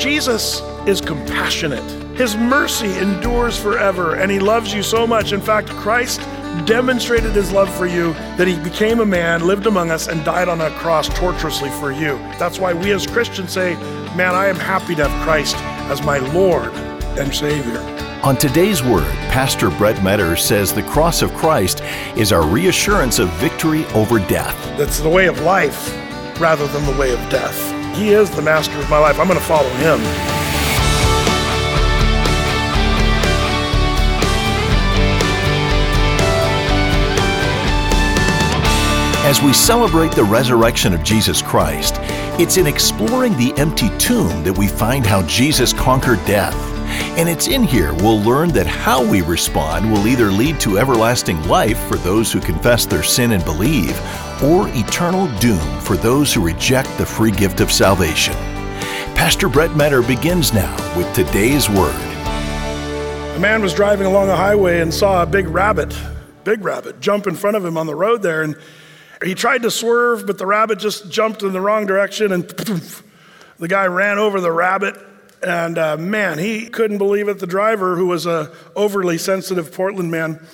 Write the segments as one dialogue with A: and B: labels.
A: Jesus is compassionate. His mercy endures forever, and he loves you so much. In fact, Christ demonstrated his love for you that he became a man, lived among us, and died on a cross torturously for you. That's why we as Christians say, man, I am happy to have Christ as my Lord and Savior.
B: On today's Word, Pastor Brett Metter says the cross of Christ is our reassurance of victory over death.
A: That's the way of life rather than the way of death. He is the master of my life. I'm going to follow him.
B: As we celebrate the resurrection of Jesus Christ, it's in exploring the empty tomb that we find how Jesus conquered death. And it's in here we'll learn that how we respond will either lead to everlasting life for those who confess their sin and believe, or eternal doom for those who reject the free gift of salvation. Pastor Brett Metter begins now with today's Word.
A: A man was driving along a highway and saw a big rabbit, jump in front of him on the road there, and he tried to swerve, but the rabbit just jumped in the wrong direction, and the guy ran over the rabbit. And man, he couldn't believe it. The driver, who was a overly sensitive Portland man,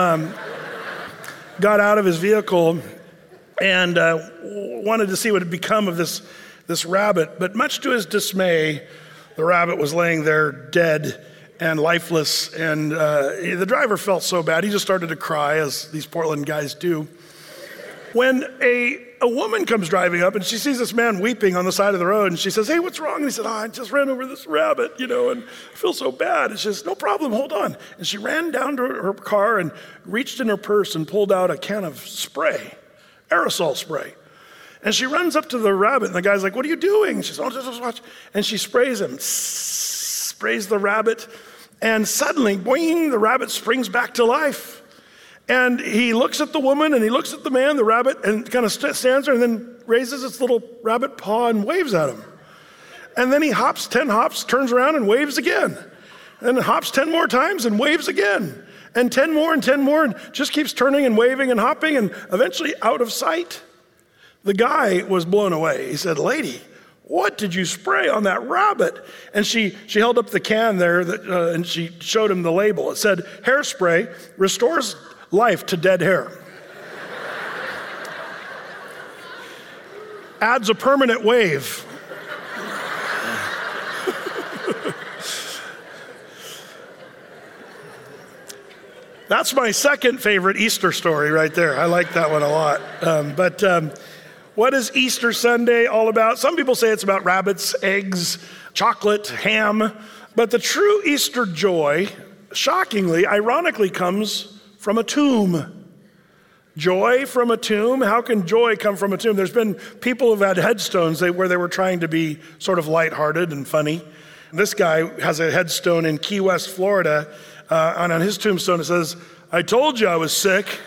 A: got out of his vehicle and wanted to see what had become of this rabbit. But much to his dismay, the rabbit was laying there dead and lifeless. And the driver felt so bad, he just started to cry, as these Portland guys do. When a woman comes driving up and she sees this man weeping on the side of the road, and she says, "Hey, what's wrong?" And he said, "I just ran over this rabbit, and I feel so bad." And she says, "No problem, hold on." And she ran down to her car and reached in her purse and pulled out a can of spray, aerosol spray. And she runs up to the rabbit, and the guy's like, "What are you doing?" She says, "Oh, just watch." And she sprays him, sprays the rabbit, and suddenly, boing, the rabbit springs back to life. And he looks at the woman, and he looks at the man, the rabbit, and kind of stands there and then raises its little rabbit paw and waves at him. And then he hops 10 hops, turns around and waves again. And hops 10 more times and waves again. And 10 more and 10 more, and just keeps turning and waving and hopping, and eventually out of sight. The guy was blown away. He said, "Lady, what did you spray on that rabbit?" And she held up the can there, and she showed him the label. It said, "Hairspray restores life to dead hair. Adds a permanent wave." That's my second favorite Easter story right there. I like that one a lot. But what is Easter Sunday all about? Some people say it's about rabbits, eggs, chocolate, ham. But the true Easter joy, shockingly, ironically, comes from a tomb. Joy from a tomb? How can joy come from a tomb? There's been people who've had headstones where they were trying to be sort of lighthearted and funny. This guy has a headstone in Key West, Florida, and on his tombstone it says, "I told you I was sick."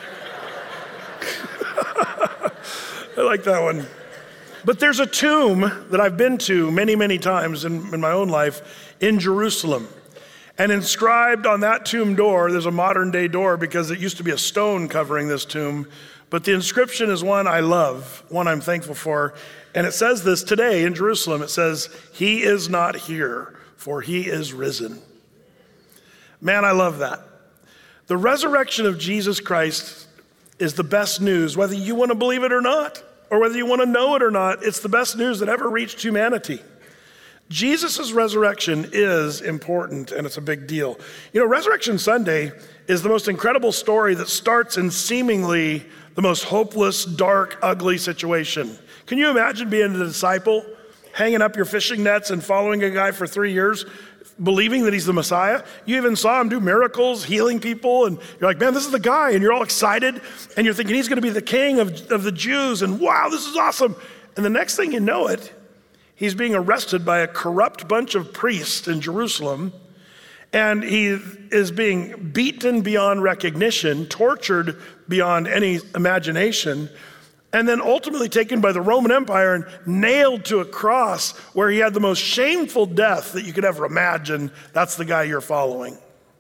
A: I like that one. But there's a tomb that I've been to many, many times in my own life in Jerusalem. And inscribed on that tomb door, there's a modern day door because it used to be a stone covering this tomb. But the inscription is one I love, one I'm thankful for. And it says this today in Jerusalem. It says, "He is not here, for he is risen." Man, I love that. The resurrection of Jesus Christ is the best news, whether you want to believe it or not, or whether you want to know it or not. It's the best news that ever reached humanity. Jesus' resurrection is important, and it's a big deal. Resurrection Sunday is the most incredible story that starts in seemingly the most hopeless, dark, ugly situation. Can you imagine being a disciple, hanging up your fishing nets and following a guy for 3 years, believing that he's the Messiah? You even saw him do miracles, healing people, and you're like, man, this is the guy, and you're all excited, and you're thinking he's gonna be the king of the Jews, and wow, this is awesome. And the next thing you know it, he's being arrested by a corrupt bunch of priests in Jerusalem, and he is being beaten beyond recognition, tortured beyond any imagination, and then ultimately taken by the Roman Empire and nailed to a cross where he had the most shameful death that you could ever imagine. That's the guy you're following.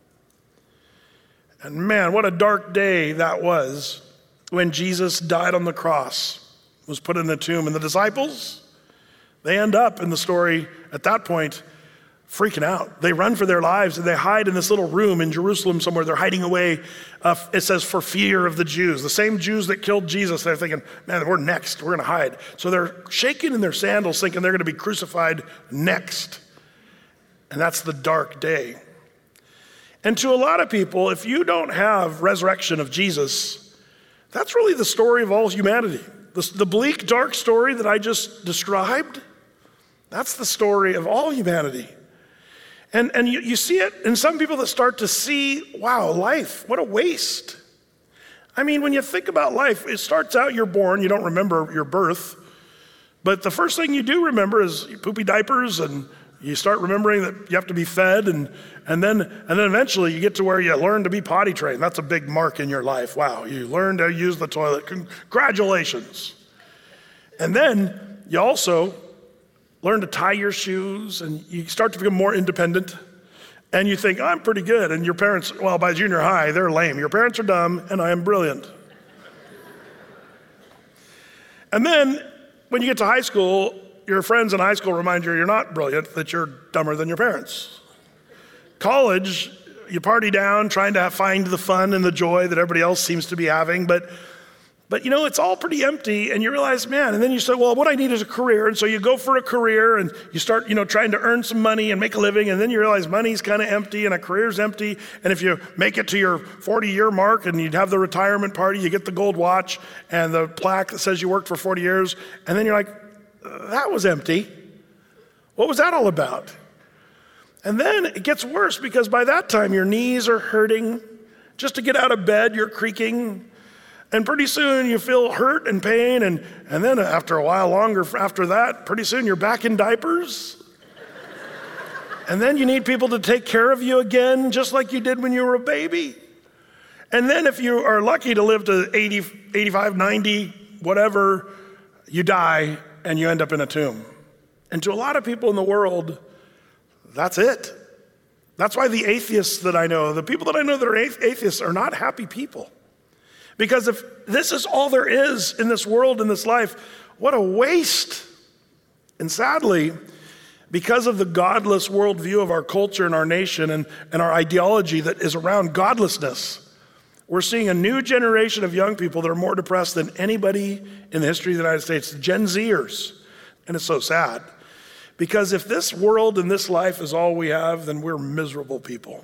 A: And man, what a dark day that was when Jesus died on the cross, was put in the tomb, and the disciples, They end up in the story at that point freaking out. They run for their lives and they hide in this little room in Jerusalem somewhere. They're hiding away, it says, for fear of the Jews. The same Jews that killed Jesus, they're thinking, man, we're next, we're gonna hide. So they're shaking in their sandals thinking they're gonna be crucified next. And that's the dark day. And to a lot of people, if you don't have resurrection of Jesus, that's really the story of all humanity. The bleak, dark story that I just described, that's the story of all humanity. And you see it in some people that start to see, wow, life, what a waste. I mean, when you think about life, it starts out, you're born, you don't remember your birth, but the first thing you do remember is poopy diapers, and you start remembering that you have to be fed, and then eventually you get to where you learn to be potty trained. That's a big mark in your life. Wow, you learn to use the toilet. Congratulations. And then you also learn to tie your shoes, and you start to become more independent, and you think, I'm pretty good. And your parents, well, by junior high, they're lame. Your parents are dumb, and I am brilliant. And then when you get to high school, your friends in high school remind you you're not brilliant, that you're dumber than your parents. College, you party down, trying to find the fun and the joy that everybody else seems to be having, but you know, it's all pretty empty, and you realize, man, and then you say, well, what I need is a career, and so you go for a career, and you start, trying to earn some money and make a living, and then you realize money's kind of empty, and a career's empty, and if you make it to your 40-year mark, and you'd have the retirement party, you get the gold watch, and the plaque that says you worked for 40 years, and then you're like, that was empty. What was that all about? And then it gets worse, because by that time, your knees are hurting. Just to get out of bed, you're creaking. And pretty soon you feel hurt and pain, and then after a while longer after that, pretty soon you're back in diapers. And then you need people to take care of you again, just like you did when you were a baby. And then if you are lucky to live to 80, 85, 90, whatever, you die and you end up in a tomb. And to a lot of people in the world, that's it. That's why the atheists that I know, the people that I know that are atheists, are not happy people. Because if this is all there is in this world, in this life, what a waste. And sadly, because of the godless worldview of our culture and our nation and our ideology that is around godlessness, we're seeing a new generation of young people that are more depressed than anybody in the history of the United States, Gen Zers. And it's so sad. Because if this world and this life is all we have, then we're miserable people,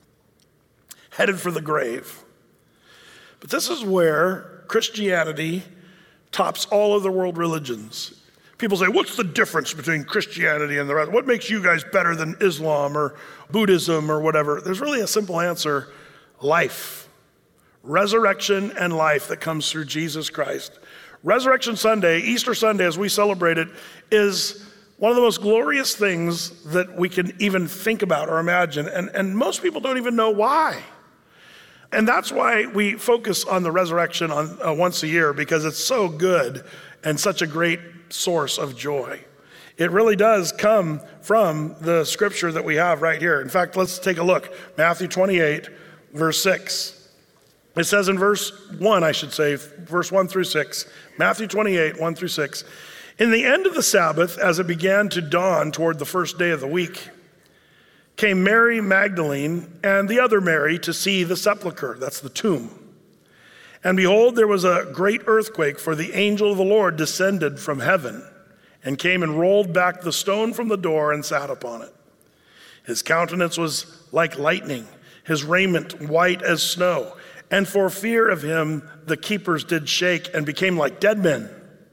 A: headed for the grave. But this is where Christianity tops all other world religions. People say, what's the difference between Christianity and the rest? What makes you guys better than Islam or Buddhism or whatever? There's really a simple answer: life. Resurrection and life that comes through Jesus Christ. Resurrection Sunday, Easter Sunday, as we celebrate it, is one of the most glorious things that we can even think about or imagine. And most people don't even know why. And that's why we focus on the resurrection on once a year, because it's so good and such a great source of joy. It really does come from the scripture that we have right here. In fact, let's take a look. Matthew 28, verse 6. It says in verse 1, verse 1 through 6, Matthew 28, 1 through 6. In the end of the Sabbath, as it began to dawn toward the first day of the week, came Mary Magdalene and the other Mary to see the sepulcher, that's the tomb. And behold, there was a great earthquake, for the angel of the Lord descended from heaven and came and rolled back the stone from the door and sat upon it. His countenance was like lightning, his raiment white as snow. And for fear of him, the keepers did shake and became like dead men.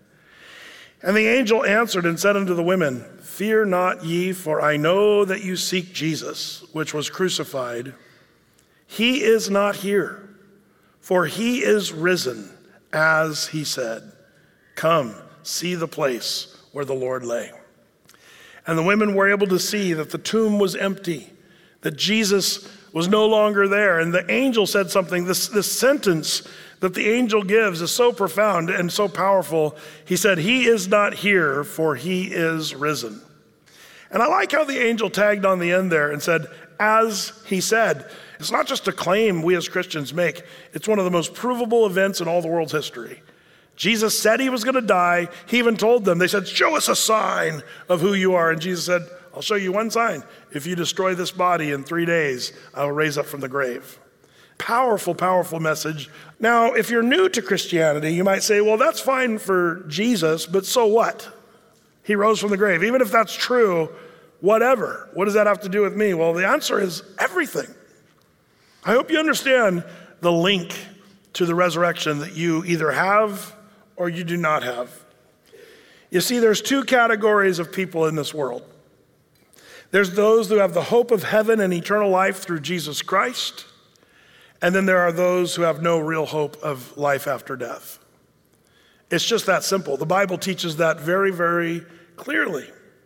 A: And the angel answered and said unto the women, Fear not ye, for I know that you seek Jesus, which was crucified. He is not here, for he is risen, as he said. Come, see the place where the Lord lay. And the women were able to see that the tomb was empty, that Jesus was no longer there. And the angel said something, this sentence that the angel gives is so profound and so powerful. He said, He is not here, for he is risen. And I like how the angel tagged on the end there and said, as he said. It's not just a claim we as Christians make. It's one of the most provable events in all the world's history. Jesus said he was going to die. He even told them, they said, show us a sign of who you are. And Jesus said, I'll show you one sign. If you destroy this body in 3 days, I will raise up from the grave. Powerful, powerful message. Now, if you're new to Christianity, you might say, well, that's fine for Jesus, but so what? He rose from the grave. Even if that's true, whatever. What does that have to do with me? Well, the answer is everything. I hope you understand the link to the resurrection that you either have or you do not have. You see, there's 2 categories of people in this world. There's those who have the hope of heaven and eternal life through Jesus Christ, and then there are those who have no real hope of life after death. It's just that simple. The Bible teaches that very, very clearly.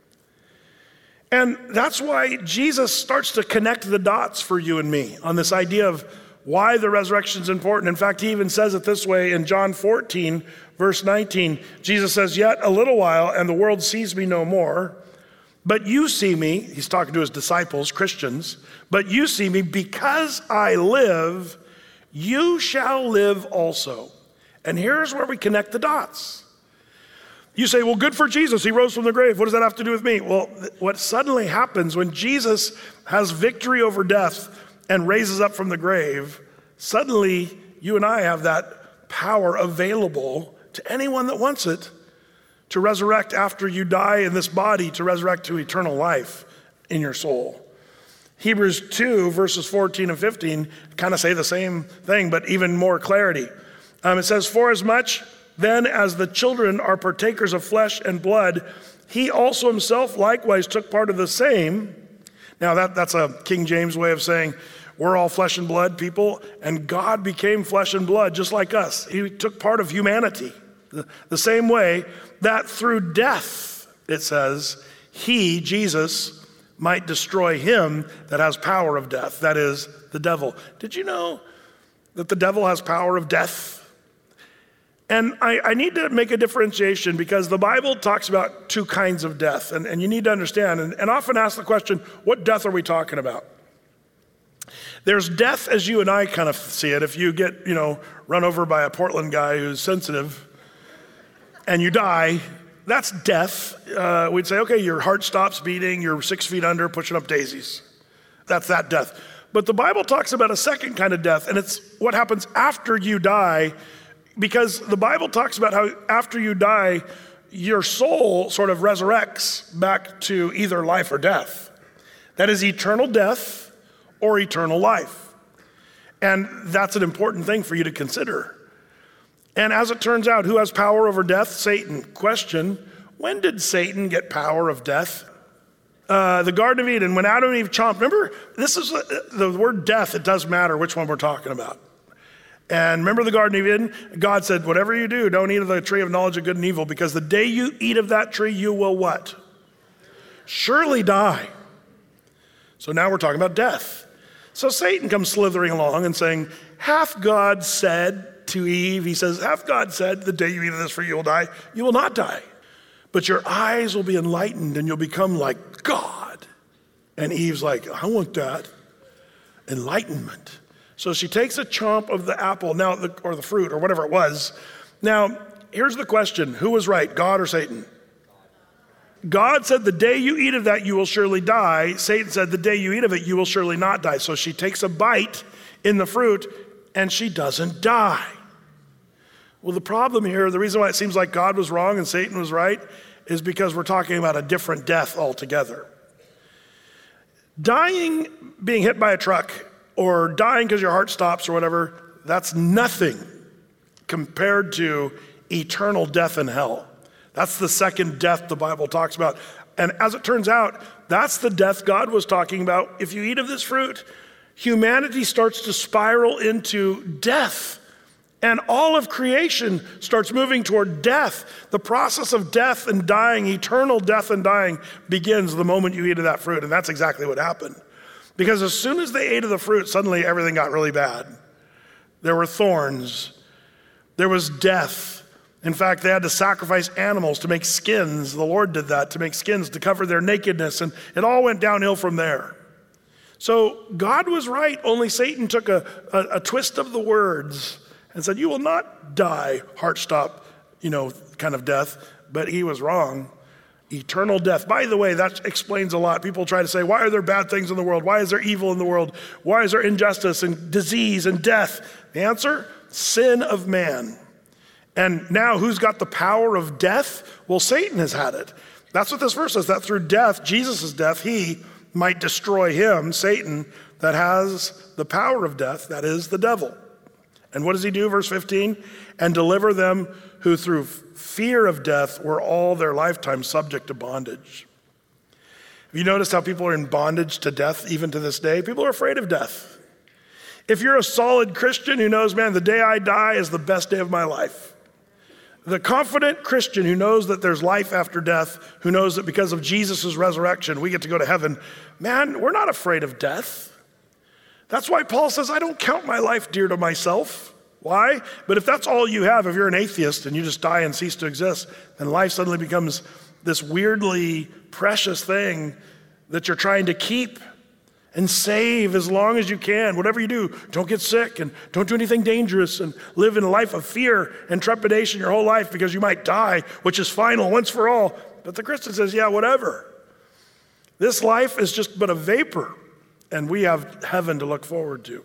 A: And that's why Jesus starts to connect the dots for you and me on this idea of why the resurrection is important. In fact, he even says it this way in John 14, verse 19. Jesus says, yet a little while, and the world sees me no more, but you see me, he's talking to his disciples, Christians, but you see me because I live, you shall live also. And here's where we connect the dots. You say, well, good for Jesus, he rose from the grave. What does that have to do with me? Well, what suddenly happens when Jesus has victory over death and raises up from the grave, suddenly you and I have that power available to anyone that wants it to resurrect after you die in this body, to resurrect to eternal life in your soul. Hebrews 2, verses 14 and 15 kind of say the same thing, but even more clarity. It says, for as much then as the children are partakers of flesh and blood, he also himself likewise took part of the same. Now that's a King James way of saying we're all flesh and blood people, and God became flesh and blood just like us. He took part of humanity the same way that through death, it says, he, Jesus, might destroy him that has power of death, that is, the devil. Did you know that the devil has power of death? And I need to make a differentiation because the Bible talks about 2 kinds of death, and you need to understand, and often ask the question, what death are we talking about? There's death as you and I kind of see it. If you get, run over by a Portland guy who's sensitive and you die, that's death. We'd say, okay, your heart stops beating, you're 6 feet under, pushing up daisies. That's that death. But the Bible talks about a second kind of death, and it's what happens after you die, because the Bible talks about how after you die, your soul sort of resurrects back to either life or death. That is eternal death or eternal life. And that's an important thing for you to consider. And as it turns out, who has power over death? Satan. Question, when did Satan get power of death? The Garden of Eden, when Adam and Eve chomped. Remember, this is the word death, it does matter which one we're talking about. And remember the Garden of Eden? God said, whatever you do, don't eat of the tree of knowledge of good and evil, because the day you eat of that tree, you will what? Surely die. So now we're talking about death. So Satan comes slithering along and saying, hath God said to Eve, he says, hath God said, the day you eat of this fruit, you will die? You will not die. But your eyes will be enlightened and you'll become like God. And Eve's like, I want that. Enlightenment. So she takes a chomp of the apple, or the fruit, or whatever it was. Now, here's the question. Who was right, God or Satan? God said, the day you eat of that, you will surely die. Satan said, the day you eat of it, you will surely not die. So she takes a bite in the fruit, and she doesn't die. Well, the problem here, the reason why it seems like God was wrong and Satan was right, is because we're talking about a different death altogether. Dying, being hit by a truck, or dying because your heart stops or whatever, that's nothing compared to eternal death in hell. That's the second death the Bible talks about. And as it turns out, that's the death God was talking about. If you eat of this fruit, humanity starts to spiral into death. And all of creation starts moving toward death. The process of death and dying, eternal death and dying, begins the moment you eat of that fruit. And that's exactly what happened. Because as soon as they ate of the fruit, suddenly everything got really bad. There were thorns. There was death. In fact, they had to sacrifice animals to make skins. The Lord did that, to make skins to cover their nakedness. And it all went downhill from there. So God was right, only Satan took a twist of the words and said, you will not die, heart stop, kind of death, but he was wrong. Eternal death. By the way, that explains a lot. People try to say, why are there bad things in the world? Why is there evil in the world? Why is there injustice and disease and death? The answer, sin of man. And now who's got the power of death? Well, Satan has had it. That's what this verse says, that through death, Jesus' death, he might destroy him, Satan, that has the power of death, that is the devil. And what does he do, verse 15? And deliver them who through fear of death were all their lifetime subject to bondage. Have you noticed how people are in bondage to death even to this day? People are afraid of death. If you're a solid Christian who knows, man, the day I die is the best day of my life. The confident Christian who knows that there's life after death, who knows that because of Jesus' resurrection, we get to go to heaven, man, we're not afraid of death. That's why Paul says, I don't count my life dear to myself. Why? But if that's all you have, if you're an atheist and you just die and cease to exist, then life suddenly becomes this weirdly precious thing that you're trying to keep and save as long as you can. Whatever you do, don't get sick and don't do anything dangerous and live in a life of fear and trepidation your whole life because you might die, which is final once for all. But the Christian says, yeah, whatever. This life is just but a vapor, and we have heaven to look forward to.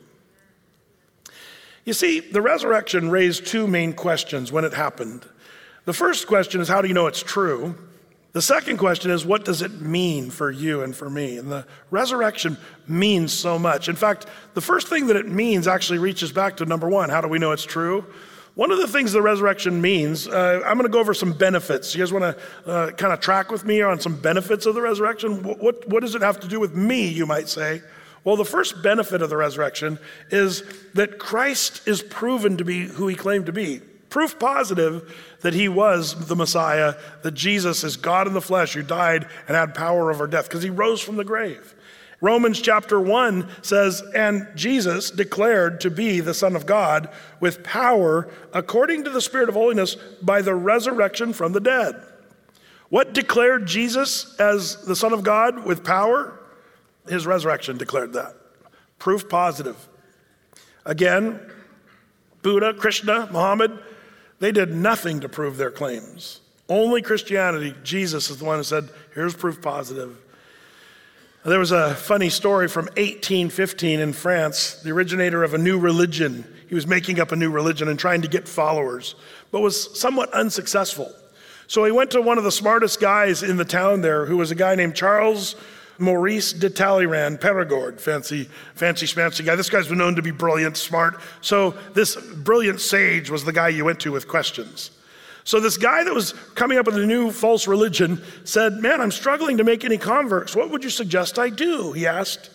A: You see, the resurrection raised two main questions when it happened. The first question is, how do you know it's true? The second question is, what does it mean for you and for me? And the resurrection means so much. In fact, the first thing that it means actually reaches back to number one. How do we know it's true? One of the things the resurrection means, I'm going to go over some benefits. You guys want to kind of track with me on some benefits of the resurrection? What does it have to do with me, you might say? Well, the first benefit of the resurrection is that Christ is proven to be who he claimed to be. Proof positive that he was the Messiah, that Jesus is God in the flesh who died and had power over death because he rose from the grave. Romans chapter 1 says, and Jesus declared to be the Son of God with power according to the Spirit of holiness by the resurrection from the dead. What declared Jesus as the Son of God with power? His resurrection declared that. Proof positive. Again, Buddha, Krishna, Muhammad, they did nothing to prove their claims. Only Christianity, Jesus is the one who said, here's proof positive. There was a funny story from 1815 in France, the originator of a new religion. He was making up a new religion and trying to get followers, but was somewhat unsuccessful. So he went to one of the smartest guys in the town there, who was a guy named Charles Maurice de Talleyrand, Perigord, fancy schmancy guy. This guy's been known to be brilliant, smart. So this brilliant sage was the guy you went to with questions. So this guy that was coming up with a new false religion said, man, I'm struggling to make any converts. What would you suggest I do? He asked.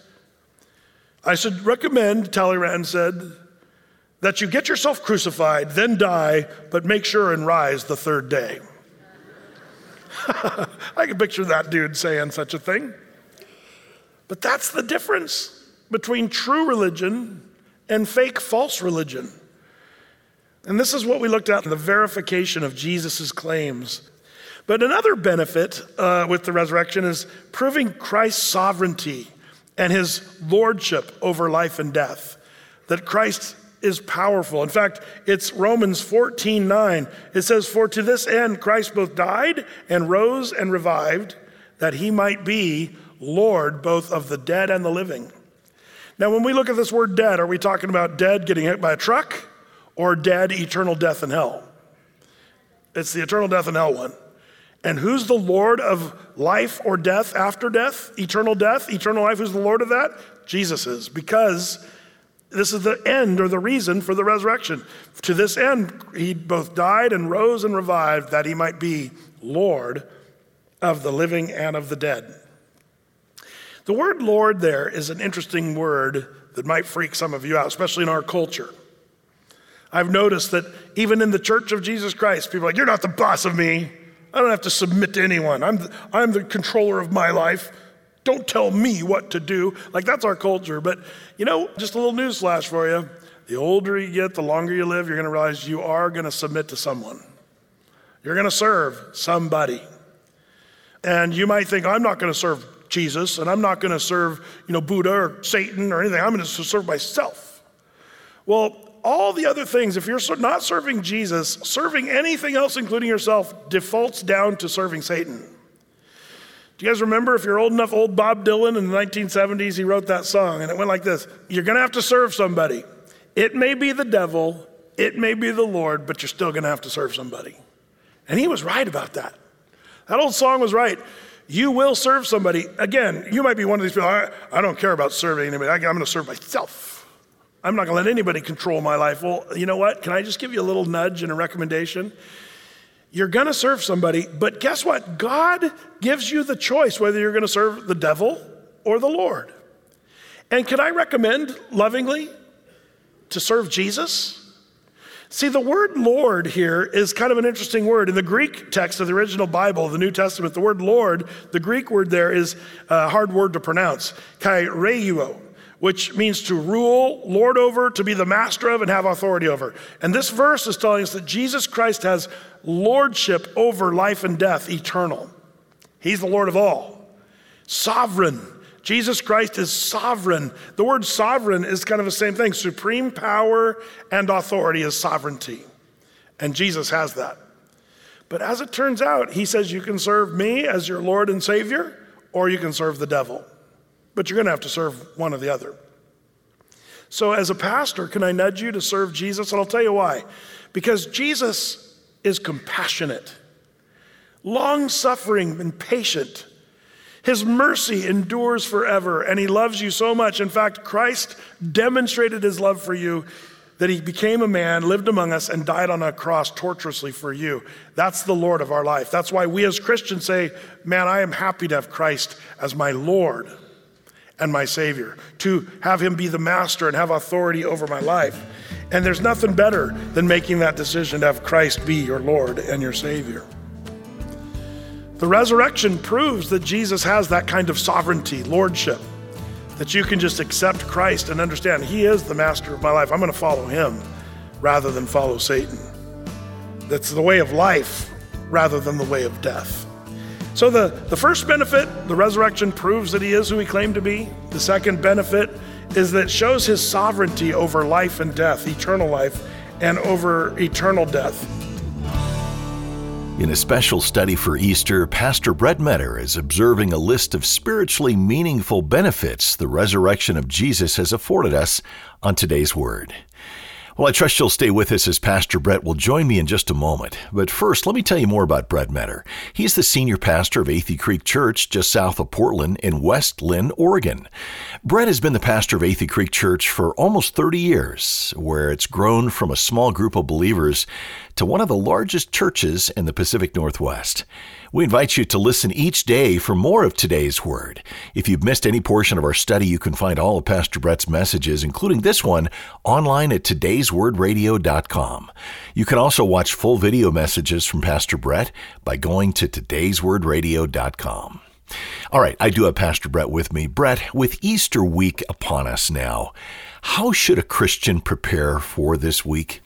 A: I should recommend, Talleyrand said, that you get yourself crucified, then die, but make sure and rise the third day. I can picture that dude saying such a thing. But that's the difference between true religion and fake false religion. And this is what we looked at in the verification of Jesus' claims. But another benefit with the resurrection is proving Christ's sovereignty and his lordship over life and death. That Christ is powerful. In fact, it's Romans 14:9. It says, for to this end Christ both died and rose and revived, that he might be Lord both of the dead and the living. Now, when we look at this word dead, are we talking about dead getting hit by a truck or dead eternal death in hell? It's the eternal death in hell one. And who's the Lord of life or death after death? Eternal life, who's the Lord of that? Jesus is, because this is the end or the reason for the resurrection. To this end, he both died and rose and revived, that he might be Lord of the living and of the dead. The word Lord there is an interesting word that might freak some of you out, especially in our culture. I've noticed that even in the Church of Jesus Christ, people are like, you're not the boss of me. I don't have to submit to anyone. I'm the controller of my life. Don't tell me what to do. Like, that's our culture. But, just a little news flash for you. The older you get, the longer you live, you're going to realize you are going to submit to someone. You're going to serve somebody. And you might think, I'm not going to serve Jesus, and I'm not going to serve, Buddha or Satan or anything. I'm going to serve myself. Well, all the other things, if you're not serving Jesus, serving anything else, including yourself, defaults down to serving Satan. Do you guys remember, if you're old enough, old Bob Dylan in the 1970s, he wrote that song, and it went like this: you're going to have to serve somebody. It may be the devil, it may be the Lord, but you're still going to have to serve somebody. And he was right about that. That old song was right. You will serve somebody. Again, you might be one of these people, I don't care about serving anybody. I'm going to serve myself. I'm not going to let anybody control my life. Well, you know what? Can I just give you a little nudge and a recommendation? You're going to serve somebody, but guess what? God gives you the choice whether you're going to serve the devil or the Lord. And can I recommend lovingly to serve Jesus? See, the word Lord here is kind of an interesting word. In the Greek text of the original Bible, the New Testament, the word Lord, the Greek word there is a hard word to pronounce, kaireuo, which means to rule, lord over, to be the master of, and have authority over. And this verse is telling us that Jesus Christ has lordship over life and death, eternal. He's the Lord of all. Sovereign. Jesus Christ is sovereign. The word sovereign is kind of the same thing. Supreme power and authority is sovereignty. And Jesus has that. But as it turns out, he says you can serve me as your Lord and Savior, or you can serve the devil. But you're going to have to serve one or the other. So as a pastor, can I nudge you to serve Jesus? And I'll tell you why. Because Jesus is compassionate, long-suffering, and patient. His mercy endures forever, and he loves you so much. In fact, Christ demonstrated his love for you that he became a man, lived among us, and died on a cross torturously for you. That's the Lord of our life. That's why we as Christians say, man, I am happy to have Christ as my Lord and my Savior, to have him be the master and have authority over my life. And there's nothing better than making that decision to have Christ be your Lord and your Savior. The resurrection proves that Jesus has that kind of sovereignty, lordship, that you can just accept Christ and understand he is the master of my life. I'm going to follow him rather than follow Satan. That's the way of life rather than the way of death. So the first benefit, the resurrection proves that he is who he claimed to be. The second benefit is that it shows his sovereignty over life and death, eternal life, and over eternal death.
B: In a special study for Easter, Pastor Brett Metter is observing a list of spiritually meaningful benefits the resurrection of Jesus has afforded us on today's Word. Well, I trust you'll stay with us as Pastor Brett will join me in just a moment. But first, let me tell you more about Brett Metter. He's the senior pastor of Athey Creek Church just south of Portland in West Linn, Oregon. Brett has been the pastor of Athey Creek Church for almost 30 years, where it's grown from a small group of believers to one of the largest churches in the Pacific Northwest. We invite you to listen each day for more of today's Word. If you've missed any portion of our study, you can find all of Pastor Brett's messages, including this one, online at todayswordradio.com. You can also watch full video messages from Pastor Brett by going to todayswordradio.com. All right, I do have Pastor Brett with me. Brett, with Easter week upon us now, how should a Christian prepare for this week?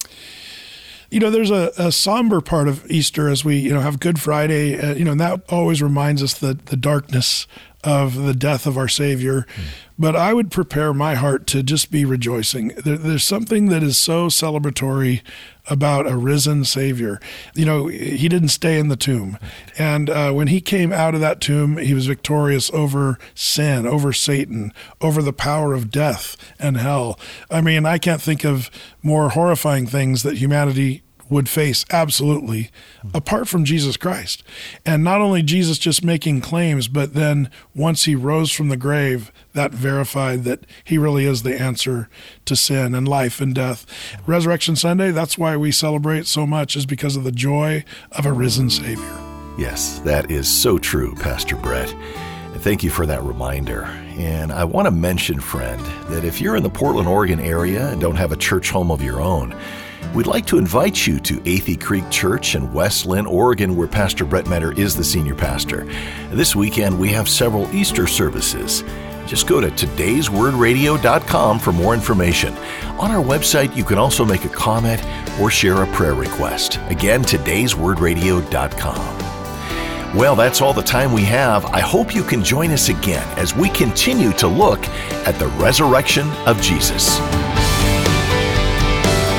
C: You know, there's a somber part of Easter as we, have Good Friday, and that always reminds us the darkness of the death of our Savior. But I would prepare my heart to just be rejoicing. There's something that is so celebratory about a risen Savior. He didn't stay in the tomb. And when he came out of that tomb, he was victorious over sin, over Satan, over the power of death and hell. I mean, I can't think of more horrifying things that humanity would face, absolutely, apart from Jesus Christ. And not only Jesus just making claims, but then once he rose from the grave, that verified that he really is the answer to sin and life and death. Resurrection Sunday, that's why we celebrate so much, is because of the joy of a risen Savior.
B: Yes, that is so true, Pastor Brett. Thank you for that reminder. And I want to mention, friend, that if you're in the Portland, Oregon area and don't have a church home of your own, we'd like to invite you to Athey Creek Church in West Linn, Oregon, where Pastor Brett Metter is the senior pastor. This weekend, we have several Easter services. Just go to todayswordradio.com for more information. On our website, you can also make a comment or share a prayer request. Again, todayswordradio.com. Well, that's all the time we have. I hope you can join us again as we continue to look at the resurrection of Jesus.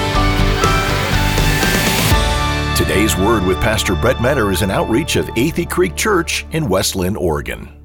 B: Today's Word with Pastor Brett Metter is an outreach of Athey Creek Church in West Linn, Oregon.